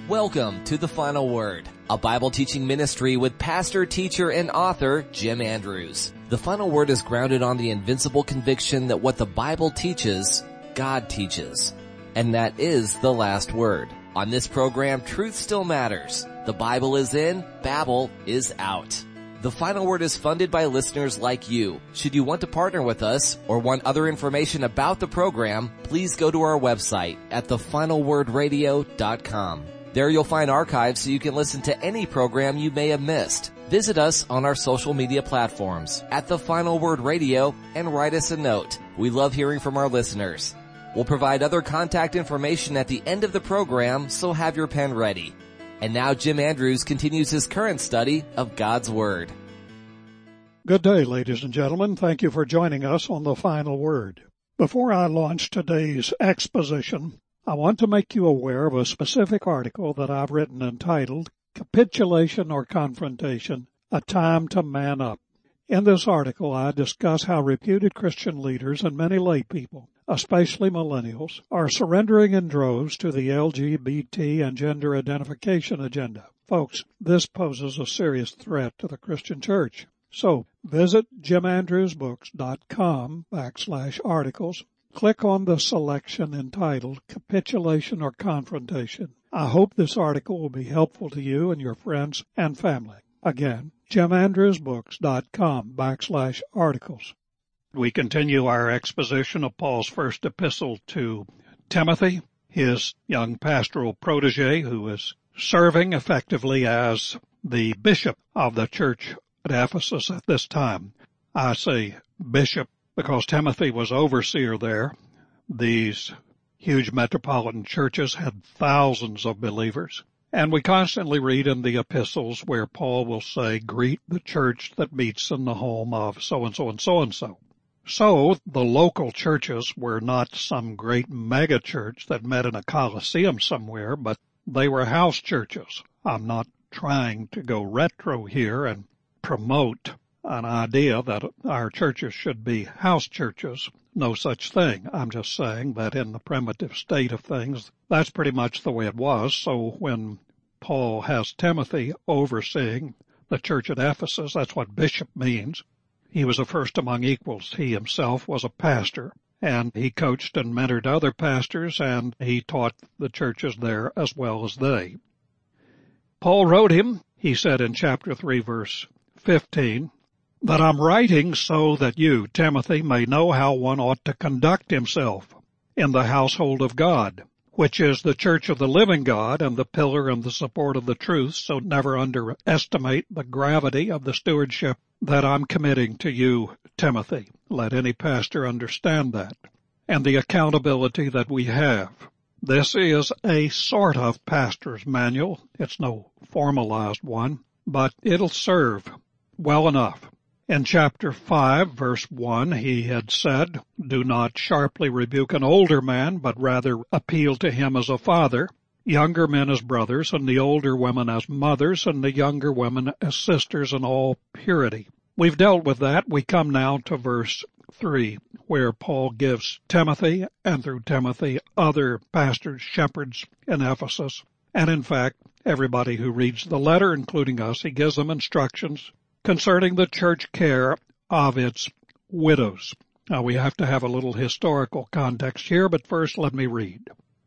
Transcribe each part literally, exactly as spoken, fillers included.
Welcome to The Final Word, a Bible teaching ministry with pastor, teacher, and author Jim Andrews. The Final Word is grounded on the invincible conviction that what the Bible teaches, God teaches. And that is the last word. On this program, truth still matters. The Bible is in, Babel is out. The Final Word is funded by listeners like you. Should you want to partner with us or want other information about the program, please go to our website at the final word radio dot com. There you'll find archives so you can listen to any program you may have missed. Visit us on our social media platforms at The Final Word Radio and write us a note. We love hearing from our listeners. We'll provide other contact information at the end of the program, so have your pen ready. And now Jim Andrews continues his current study of God's Word. Good day, ladies and gentlemen. Thank you for joining us on The Final Word. Before I launch today's exposition, I want to make you aware of a specific article that I've written entitled, Capitulation or Confrontation, A Time to Man Up. In this article, I discuss how reputed Christian leaders and many lay people, especially millennials, are surrendering in droves to the L G B T and gender identification agenda. Folks, this poses a serious threat to the Christian church. So, visit jimandrewsbooks.com backslash articles. Click on the selection entitled Capitulation or Confrontation. I hope this article will be helpful to you and your friends and family. Again, jimandrewsbooks.com backslash articles. We continue our exposition of Paul's first epistle to Timothy, his young pastoral protege who is serving effectively as the bishop of the church at Ephesus at this time. I say bishop because Timothy was overseer there. These huge metropolitan churches had thousands of believers. And we constantly read in the epistles where Paul will say, greet the church that meets in the home of so-and-so and so-and-so. So the local churches were not some great mega church that met in a coliseum somewhere, but they were house churches. I'm not trying to go retro here and promote an idea that our churches should be house churches. No such thing. I'm just saying that in the primitive state of things, that's pretty much the way it was. So when Paul has Timothy overseeing the church at Ephesus, that's what bishop means. He was a first among equals. He himself was a pastor, and he coached and mentored other pastors, and he taught the churches there as well as they. Paul wrote him, he said in chapter three, verse fifteen, that I'm writing so that you, Timothy, may know how one ought to conduct himself in the household of God, which is the church of the living God and the pillar and the support of the truth, so never underestimate the gravity of the stewardship that I'm committing to you, Timothy. Let any pastor understand that, and the accountability that we have. This is a sort of pastor's manual. It's no formalized one, but it'll serve well enough. In chapter five, verse one, he had said, do not sharply rebuke an older man, but rather appeal to him as a father, younger men as brothers, and the older women as mothers, and the younger women as sisters in all purity. We've dealt with that. We come now to verse three, where Paul gives Timothy, and through Timothy, other pastors, shepherds in Ephesus, and in fact, everybody who reads the letter, including us, he gives them instructions concerning the church care of its widows. Now, we have to have a little historical context here, but first let me read.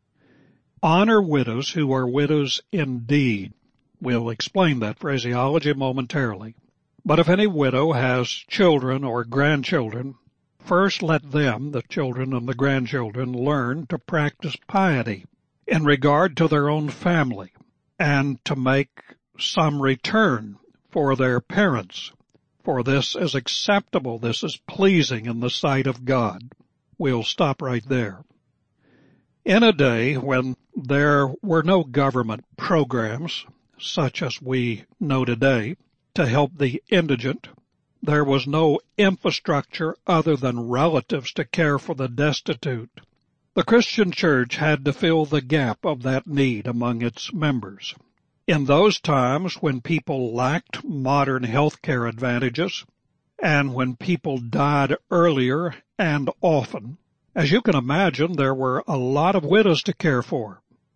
Honor widows who are widows indeed. We'll explain that phraseology momentarily. But if any widow has children or grandchildren, first let them, the children and the grandchildren, learn to practice piety in regard to their own family and to make some return for their parents, for this is acceptable, this is pleasing in the sight of God. We'll stop right there. In a day when there were no government programs, such as we know today, to help the indigent, there was no infrastructure other than relatives to care for the destitute. The Christian church had to fill the gap of that need among its members. In those times when people lacked modern health care advantages and when people died earlier and often, as you can imagine, there were a lot of widows to care for.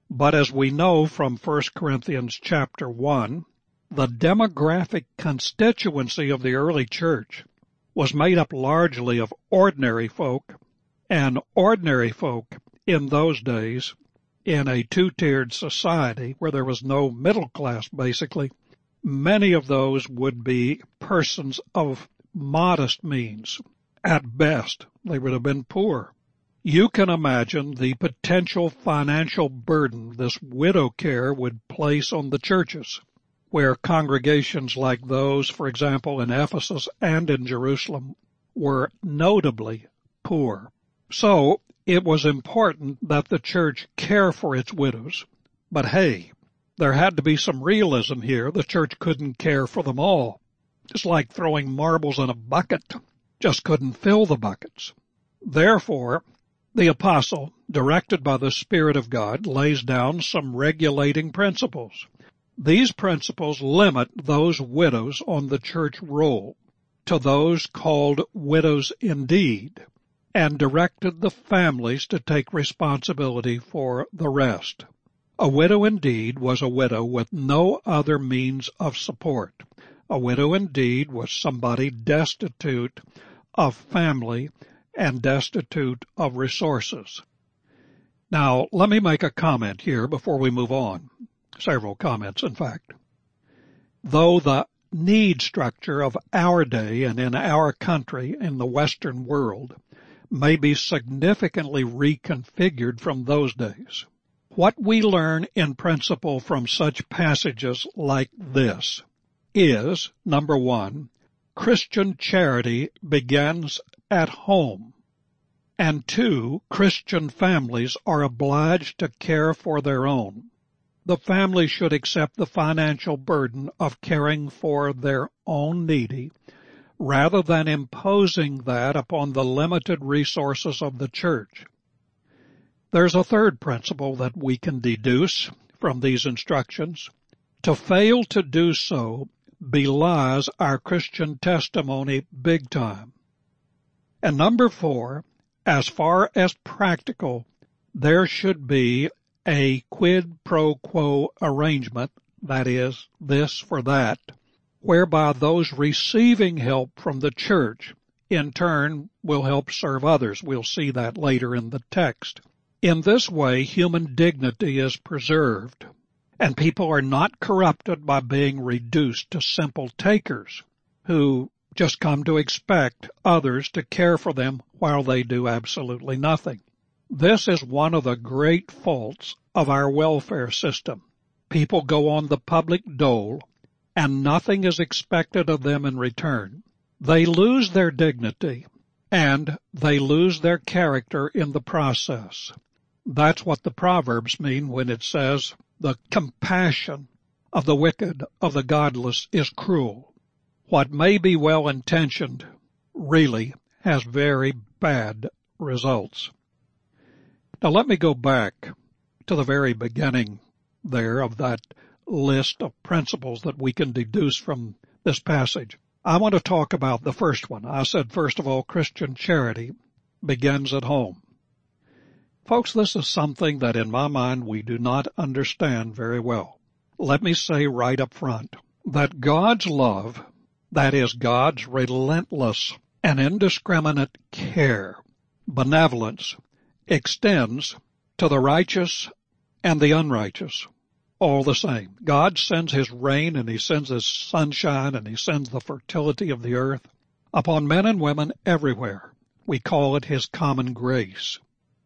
But as we know from First Corinthians chapter one, the demographic constituency of the early church was made up largely of ordinary folk, and ordinary folk in those days, in a two-tiered society where there was no middle class basically, many of those would be persons of modest means. At best, they would have been poor. You can imagine the potential financial burden this widow care would place on the churches, where congregations like those, for example, in Ephesus and in Jerusalem, were notably poor. So, it was important that the church care for its widows. But hey, there had to be some realism here. The church couldn't care for them all. It's like throwing marbles in a bucket. Just couldn't fill the buckets. Therefore, the apostle, directed by the Spirit of God, lays down some regulating principles. These principles limit those widows on the church roll to those called widows indeed, and directed the families to take responsibility for the rest. A widow indeed was a widow with no other means of support. A widow indeed was somebody destitute of family and destitute of resources. Now, let me make a comment here before we move on. Several comments, in fact. Though the need structure of our day and in our country, in the Western world, may be significantly reconfigured from those days, what we learn in principle from such passages like this is, number one, Christian charity begins at home, and two, Christian families are obliged to care for their own. The family should accept the financial burden of caring for their own needy, rather than imposing that upon the limited resources of the church. There's a third principle that we can deduce from these instructions. To fail to do so belies our Christian testimony big time. And number four, as far as practical, there should be a quid pro quo arrangement, that is, this for that, whereby those receiving help from the church in turn will help serve others. We'll see that later in the text. In this way, human dignity is preserved, and people are not corrupted by being reduced to simple takers who just come to expect others to care for them while they do absolutely nothing. This is one of the great faults of our welfare system. People go on the public dole, and nothing is expected of them in return. They lose their dignity, and they lose their character in the process. That's what the Proverbs mean when it says, the compassion of the wicked, of the godless, is cruel. What may be well-intentioned really has very bad results. Now let me go back to the very beginning there of that list of principles that we can deduce from this passage. I want to talk about the first one. I said, first of all, Christian charity begins at home. Folks, this is something that in my mind we do not understand very well. Let me say right up front that God's love, that is God's relentless and indiscriminate care, benevolence, extends to the righteous and the unrighteous, all the same. God sends His rain and He sends His sunshine and He sends the fertility of the earth upon men and women everywhere. We call it His common grace.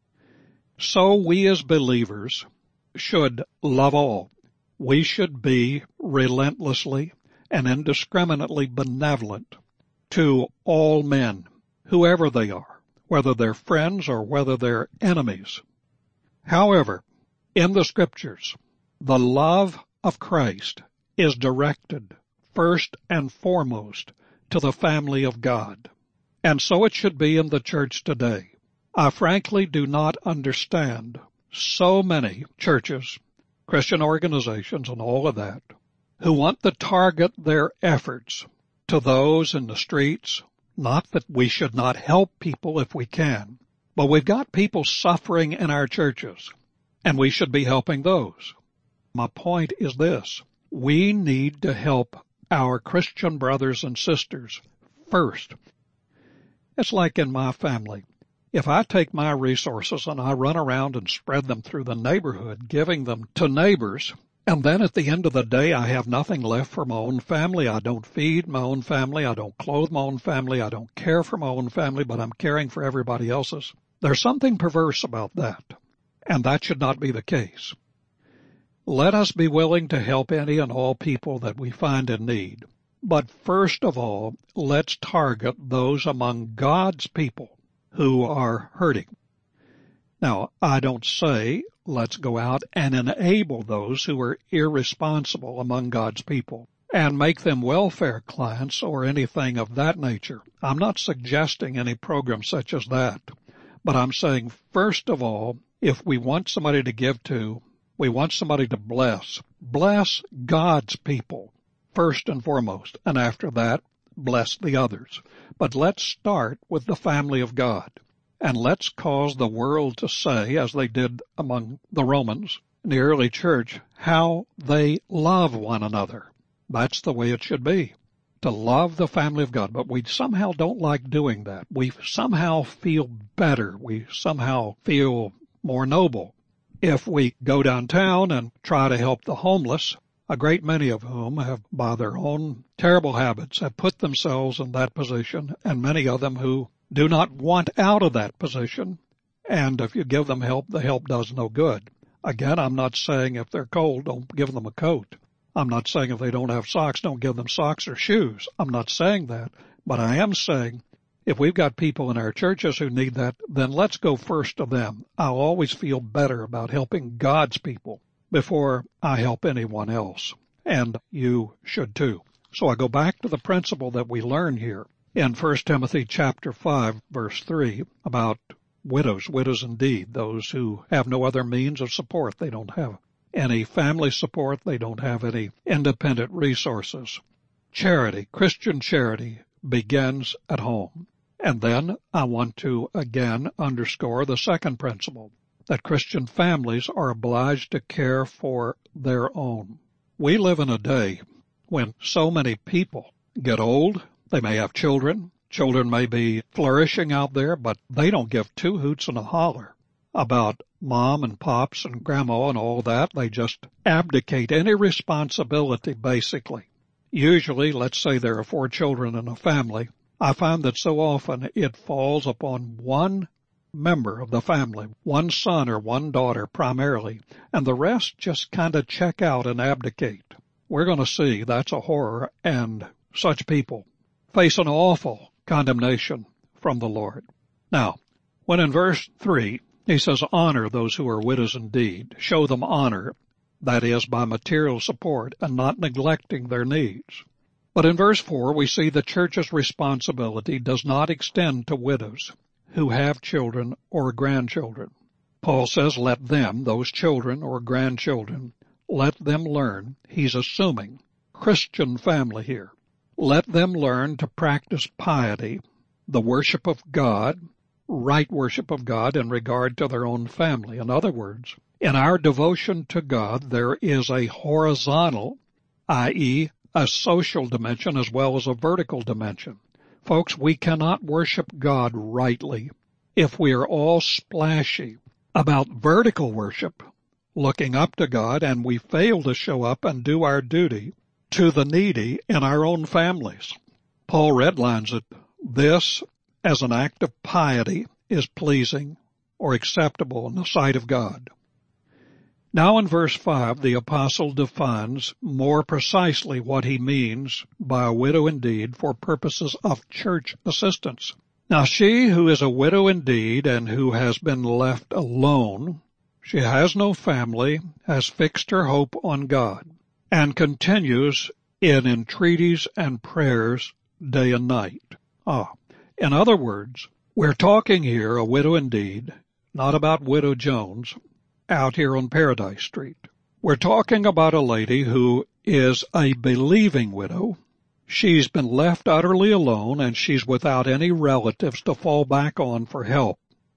So we as believers should love all. We should be relentlessly and indiscriminately benevolent to all men, whoever they are, whether they're friends or whether they're enemies. However, in the Scriptures, the love of Christ is directed first and foremost to the family of God. And so it should be in the church today. I frankly do not understand so many churches, Christian organizations, and all of that, who want to target their efforts to those in the streets. Not that we should not help people if we can, but we've got people suffering in our churches, and we should be helping those. My point is this. We need to help our Christian brothers and sisters first. It's like in my family. If I take my resources and I run around and spread them through the neighborhood, giving them to neighbors, and then at the end of the day I have nothing left for my own family, I don't feed my own family, I don't clothe my own family, I don't care for my own family, but I'm caring for everybody else's, there's something perverse about that, and that should not be the case. Let us be willing to help any and all people that we find in need. But first of all, let's target those among God's people who are hurting. Now, I don't say let's go out and enable those who are irresponsible among God's people and make them welfare clients or anything of that nature. I'm not suggesting any program such as that. But I'm saying, first of all, if we want somebody to give to, we want somebody to bless. Bless God's people first and foremost, and after that, bless the others. But let's start with the family of God, and let's cause the world to say, as they did among the Romans in the early church, how they love one another. That's the way it should be, to love the family of God. But we somehow don't like doing that. We somehow feel better. We somehow feel more noble if we go downtown and try to help the homeless, a great many of whom have, by their own terrible habits, have put themselves in that position, and many of them who do not want out of that position. And if you give them help, the help does no good. Again, I'm not saying if they're cold, don't give them a coat. I'm not saying if they don't have socks, don't give them socks or shoes. I'm not saying that. But I am saying if we've got people in our churches who need that, then let's go first to them. I'll always feel better about helping God's people before I help anyone else. And you should too. So I go back to the principle that we learn here in First Timothy chapter five, verse three, about widows, widows indeed, those who have no other means of support. They don't have any family support. They don't have any independent resources. Charity, Christian charity, begins at home. And then I want to again underscore the second principle, that Christian families are obliged to care for their own. We live in a day when so many people get old. They may have children. Children may be flourishing out there, but they don't give two hoots and a holler about mom and pops and grandma and all that. They just abdicate any responsibility, basically. Usually, let's say there are four children in a family. I find that so often it falls upon one member of the family, one son or one daughter primarily, and the rest just kind of check out and abdicate. We're going to see that's a horror, and such people face an awful condemnation from the Lord. Now, when in verse three, he says, honor those who are widows indeed, show them honor, that is, by material support and not neglecting their needs. But in verse four, we see the church's responsibility does not extend to widows who have children or grandchildren. Paul says, let them, those children or grandchildren, let them learn. He's assuming Christian family here. Let them learn to practice piety, the worship of God, right worship of God in regard to their own family. In other words, in our devotion to God, there is a horizontal, that is, a social dimension as well as a vertical dimension. Folks, we cannot worship God rightly if we are all splashy about vertical worship, looking up to God, and we fail to show up and do our duty to the needy in our own families. Paul redlines it. This, as an act of piety, is pleasing or acceptable in the sight of God. Now in verse five, the apostle defines more precisely what he means by a widow indeed for purposes of church assistance. Now she who is a widow indeed and who has been left alone, she has no family, has fixed her hope on God, and continues in entreaties and prayers day and night. Ah, in other words, we're talking here a widow indeed, not about Widow Jones, out here on Paradise Street. We're talking about a lady who is a believing widow. She's been left utterly alone, and she's without any relatives to fall back on for help.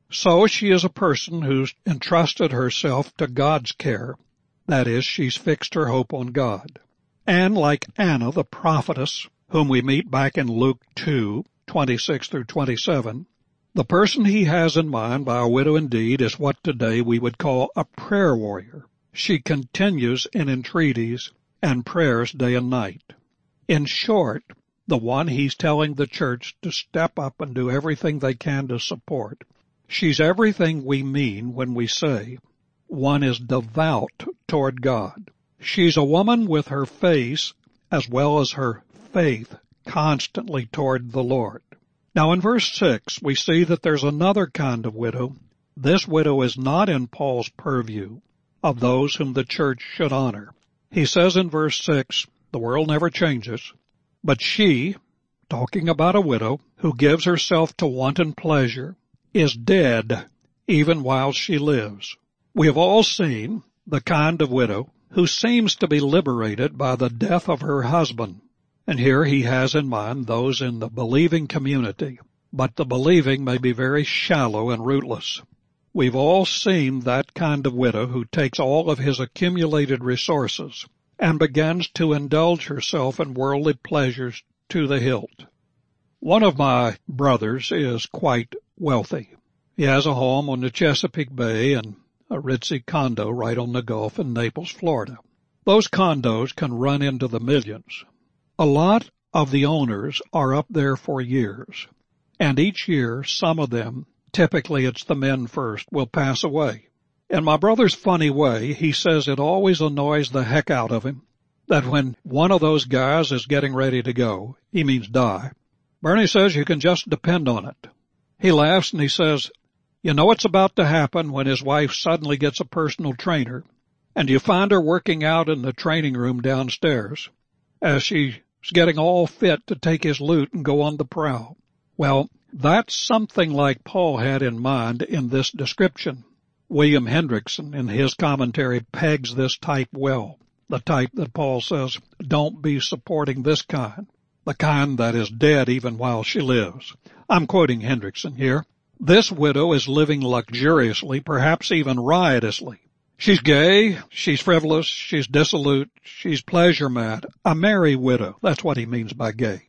So she is a person who's entrusted herself to God's care. That is, she's fixed her hope on God. And like Anna, the prophetess, whom we meet back in Luke two, twenty-six through twenty-seven, the person he has in mind by a widow indeed is what today we would call a prayer warrior. She continues in entreaties and prayers day and night. In short, the one he's telling the church to step up and do everything they can to support. She's everything we mean when we say one is devout toward God. She's a woman with her face as well as her faith constantly toward the Lord. Now in verse six, we see that there's another kind of widow. This widow is not in Paul's purview of those whom the church should honor. He says in verse six, the world never changes, but she, talking about a widow who gives herself to wanton pleasure, is dead even while she lives. We have all seen the kind of widow who seems to be liberated by the death of her husband. And here he has in mind those in the believing community, but the believing may be very shallow and rootless. We've all seen that kind of widow who takes all of his accumulated resources and begins to indulge herself in worldly pleasures to the hilt. One of my brothers is quite wealthy. He has a home on the Chesapeake Bay and a ritzy condo right on the Gulf in Naples, Florida. Those condos can run into the millions. A lot of the owners are up there for years, and each year some of them, typically it's the men first, will pass away. In my brother's funny way, he says it always annoys the heck out of him that when one of those guys is getting ready to go, he means die, Bernie says you can just depend on it. He laughs and he says, you know it's about to happen when his wife suddenly gets a personal trainer, and you find her working out in the training room downstairs as she's getting all fit to take his loot and go on the prowl. Well, that's something like Paul had in mind in this description. William Hendrickson, in his commentary, pegs this type well, the type that Paul says, don't be supporting this kind, the kind that is dead even while she lives. I'm quoting Hendrickson here. This widow is living luxuriously, perhaps even riotously. She's gay, she's frivolous, she's dissolute, she's pleasure mad, a merry widow. That's what he means by gay.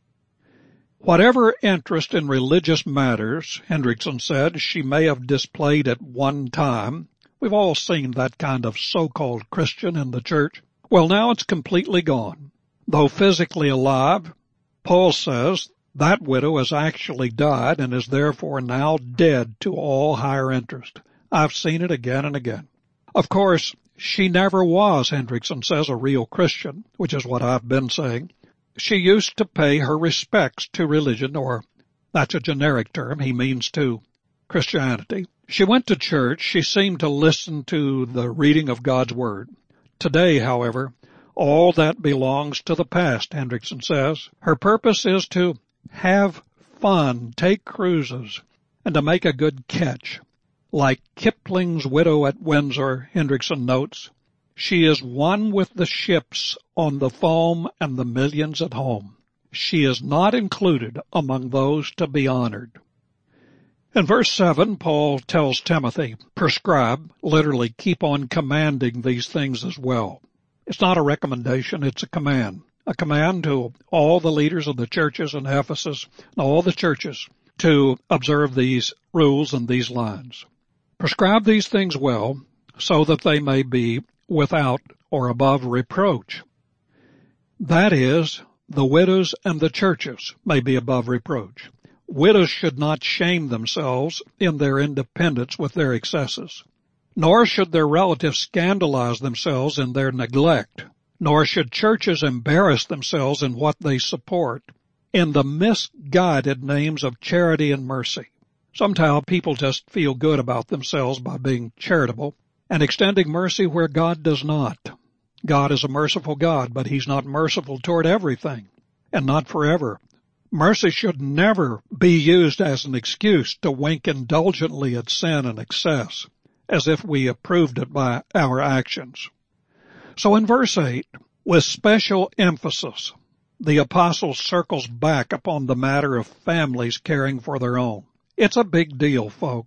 Whatever interest in religious matters, Hendrickson said, she may have displayed at one time. We've all seen that kind of so-called Christian in the church. Well, now it's completely gone. Though physically alive, Paul says that widow has actually died and is therefore now dead to all higher interest. I've seen it again and again. Of course, she never was, Hendrickson says, a real Christian, which is what I've been saying. She used to pay her respects to religion, or that's a generic term, he means to Christianity. She went to church. She seemed to listen to the reading of God's Word. Today, however, all that belongs to the past, Hendrickson says. Her purpose is to have fun, take cruises, and to make a good catch. Like Kipling's widow at Windsor, Hendrickson notes, she is one with the ships on the foam and the millions at home. She is not included among those to be honored. In verse seven, Paul tells Timothy, prescribe, literally keep on commanding these things as well. It's not a recommendation, it's a command. A command to all the leaders of the churches in Ephesus, all the churches, to observe these rules and these lines. Prescribe these things well, so that they may be without or above reproach. That is, the widows and the churches may be above reproach. Widows should not shame themselves in their independence with their excesses, nor should their relatives scandalize themselves in their neglect, nor should churches embarrass themselves in what they support in the misguided names of charity and mercy. Sometimes people just feel good about themselves by being charitable and extending mercy where God does not. God is a merciful God, but He's not merciful toward everything, and not forever. Mercy should never be used as an excuse to wink indulgently at sin and excess, as if we approved it by our actions. So in verse eight, with special emphasis, the apostle circles back upon the matter of families caring for their own. It's a big deal, folks.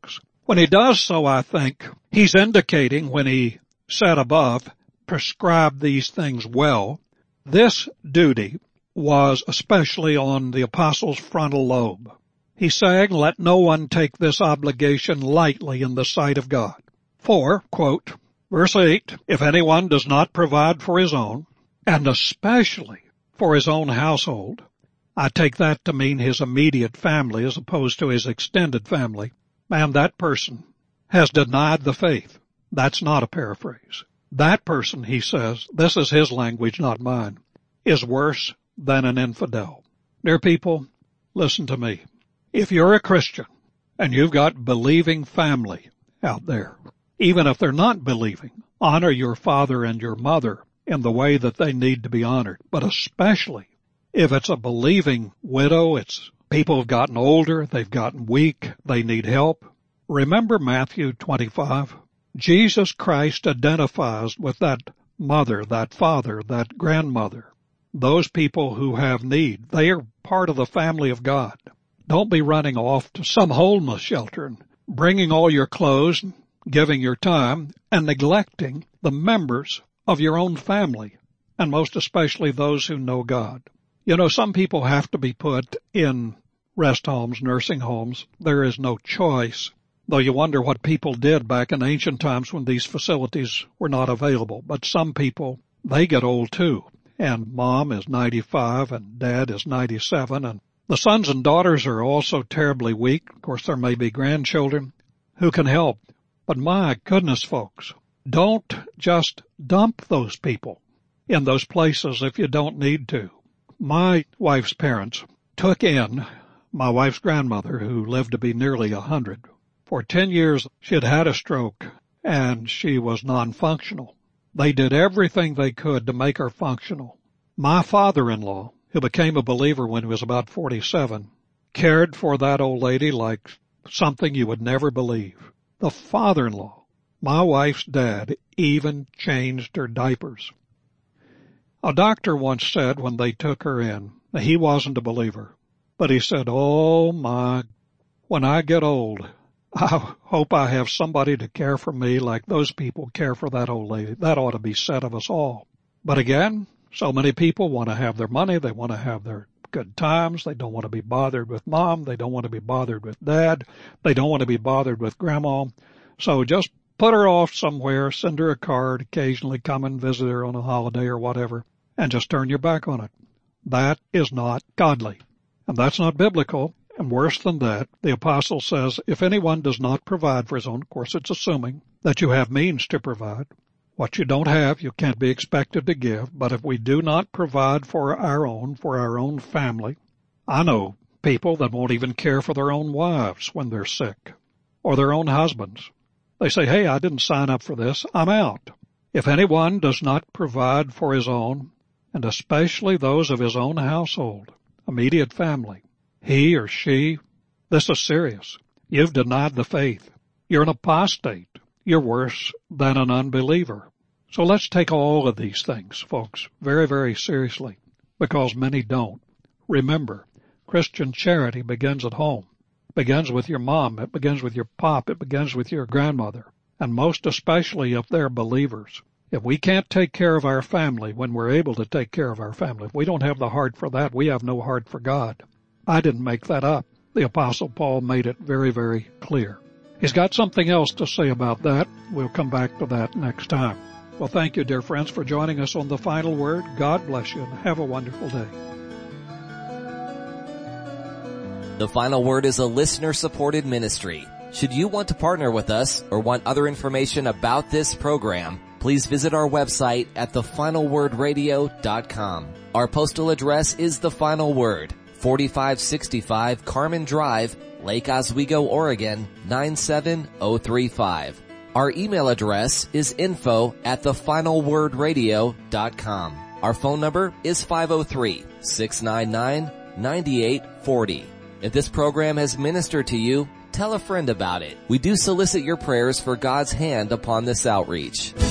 When he does so, I think he's indicating, when he said above, prescribe these things well, this duty was especially on the apostles' frontal lobe. He's saying, let no one take this obligation lightly in the sight of God. For, quote, verse eight, if anyone does not provide for his own, and especially for his own household, I take that to mean his immediate family as opposed to his extended family, man, that person has denied the faith. That's not a paraphrase. That person, he says, this is his language, not mine, is worse than an infidel. Dear people, listen to me. If you're a Christian and you've got believing family out there, even if they're not believing, honor your father and your mother in the way that they need to be honored. But especially if it's a believing widow, it's people who've gotten older, they've gotten weak, they need help. Remember Matthew twenty-five? Jesus Christ identifies with that mother, that father, that grandmother, those people who have need. They are part of the family of God. Don't be running off to some homeless shelter and bringing all your clothes, giving your time, and neglecting the members of your own family, and most especially those who know God. You know, some people have to be put in rest homes, nursing homes. There is no choice, though you wonder what people did back in ancient times when these facilities were not available. But some people, they get old too, and mom is ninety-five and dad is ninety-seven, and the sons and daughters are also terribly weak. Of course, there may be grandchildren who can help. But my goodness, folks, don't just dump those people in those places if you don't need to. My wife's parents took in my wife's grandmother, who lived to be nearly a hundred. For ten years, she had had a stroke, and she was non-functional. They did everything they could to make her functional. My father-in-law, who became a believer when he was about forty-seven, cared for that old lady like something you would never believe. The father-in-law, my wife's dad, even changed her diapers. A doctor once said when they took her in, he wasn't a believer, but he said, oh my, when I get old, I hope I have somebody to care for me like those people care for that old lady. That ought to be said of us all. But again, so many people want to have their money. They want to have their good times. They don't want to be bothered with mom. They don't want to be bothered with dad. They don't want to be bothered with grandma. So just put her off somewhere, send her a card, occasionally come and visit her on a holiday or whatever, and just turn your back on it. That is not godly. And that's not biblical. And worse than that, the apostle says, if anyone does not provide for his own, of course it's assuming that you have means to provide. What you don't have, you can't be expected to give. But if we do not provide for our own, for our own family, I know people that won't even care for their own wives when they're sick, or their own husbands. They say, hey, I didn't sign up for this. I'm out. If anyone does not provide for his own, and especially those of his own household, immediate family, he or she, this is serious. You've denied the faith. You're an apostate. You're worse than an unbeliever. So let's take all of these things, folks, very, very seriously, because many don't. Remember, Christian charity begins at home. It begins with your mom. It begins with your pop. It begins with your grandmother. And most especially if they're believers. If we can't take care of our family when we're able to take care of our family, if we don't have the heart for that, we have no heart for God. I didn't make that up. The Apostle Paul made it very, very clear. He's got something else to say about that. We'll come back to that next time. Well, thank you, dear friends, for joining us on The Final Word. God bless you and have a wonderful day. The Final Word is a listener-supported ministry. Should you want to partner with us or want other information about this program, please visit our website at the final word radio dot com. Our postal address is The Final Word, forty-five sixty-five Carmen Drive, Lake Oswego, Oregon, nine seven oh three five. Our email address is info at the final word radio dot com. Our phone number is five oh three, six nine nine, nine eight four oh. If this program has ministered to you, tell a friend about it. We do solicit your prayers for God's hand upon this outreach.